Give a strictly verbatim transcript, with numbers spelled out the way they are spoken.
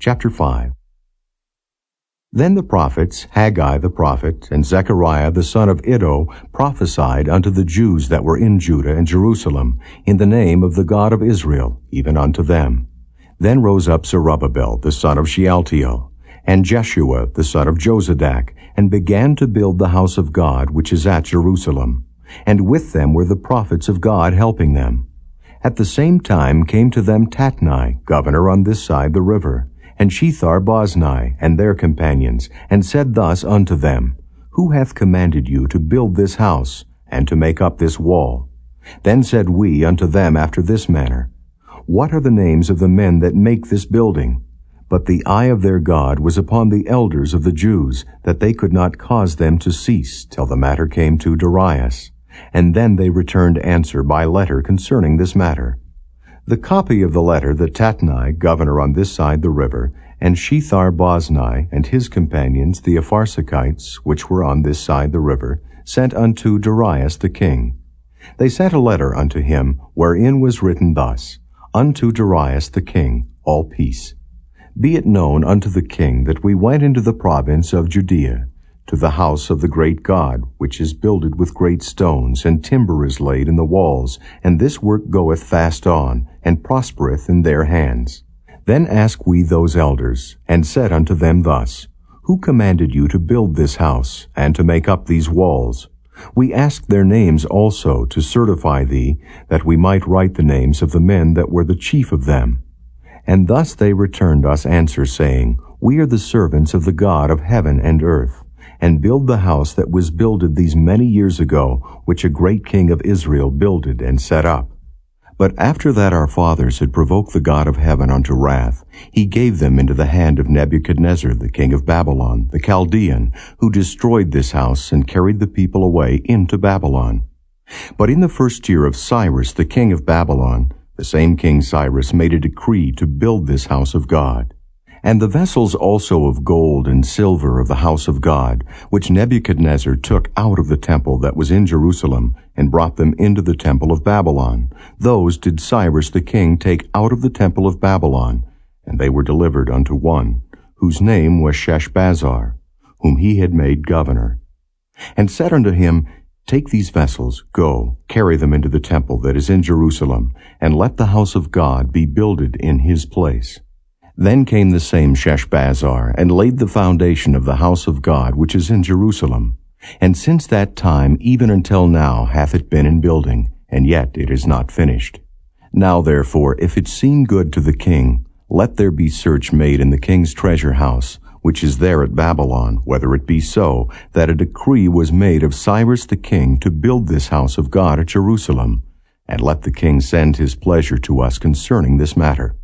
Chapter five. Then the prophets, Haggai the prophet, and Zechariah the son of Iddo, prophesied unto the Jews that were in Judah and Jerusalem, in the name of the God of Israel, even unto them. Then rose up Zerubbabel the son of Shealtiel, and Jeshua the son of Jozadak, and began to build the house of God which is at Jerusalem. And with them were the prophets of God helping them. At the same time came to them Tatnai, governor on this side the river, and Shethar-Boznai, and their companions, and said thus unto them, Who hath commanded you to build this house, and to make up this wall? Then said we unto them after this manner, What are the names of the men that make this building? But the eye of their God was upon the elders of the Jews, that they could not cause them to cease, till the matter came to Darius. And then they returned answer by letter concerning this matter. The copy of the letter that Tatnai, governor on this side the river, and Shethar-Boznai, and his companions, the Apharsachites, which were on this side the river, sent unto Darius the king. They sent a letter unto him, wherein was written thus, Unto Darius the king, all peace. Be it known unto the king that we went into the province of Judea, to the house of the great God, which is builded with great stones, and timber is laid in the walls, and this work goeth fast on, and prospereth in their hands. Then asked we those elders, and said unto them thus, Who commanded you to build this house, and to make up these walls? We asked their names also, to certify thee, that we might write the names of the men that were the chief of them. And thus they returned us answer, saying, We are the servants of the God of heaven and earth, and build the house that was builded these many years ago, which a great king of Israel builded and set up. But after that our fathers had provoked the God of heaven unto wrath, he gave them into the hand of Nebuchadnezzar the king of Babylon, the Chaldean, who destroyed this house and carried the people away into Babylon. But in the first year of Cyrus the king of Babylon, the same king Cyrus made a decree to build this house of God. And the vessels also of gold and silver of the house of God, which Nebuchadnezzar took out of the temple that was in Jerusalem, and brought them into the temple of Babylon, those did Cyrus the king take out of the temple of Babylon, and they were delivered unto one, whose name was Sheshbazzar, whom he had made governor. And said unto him, Take these vessels, go, carry them into the temple that is in Jerusalem, and let the house of God be builded in his place. Then came the same Sheshbazzar, and laid the foundation of the house of God which is in Jerusalem. And since that time even until now hath it been in building, and yet it is not finished. Now therefore, if it seem good to the king, let there be search made in the king's treasure house, which is there at Babylon, whether it be so, that a decree was made of Cyrus the king to build this house of God at Jerusalem. And let the king send his pleasure to us concerning this matter.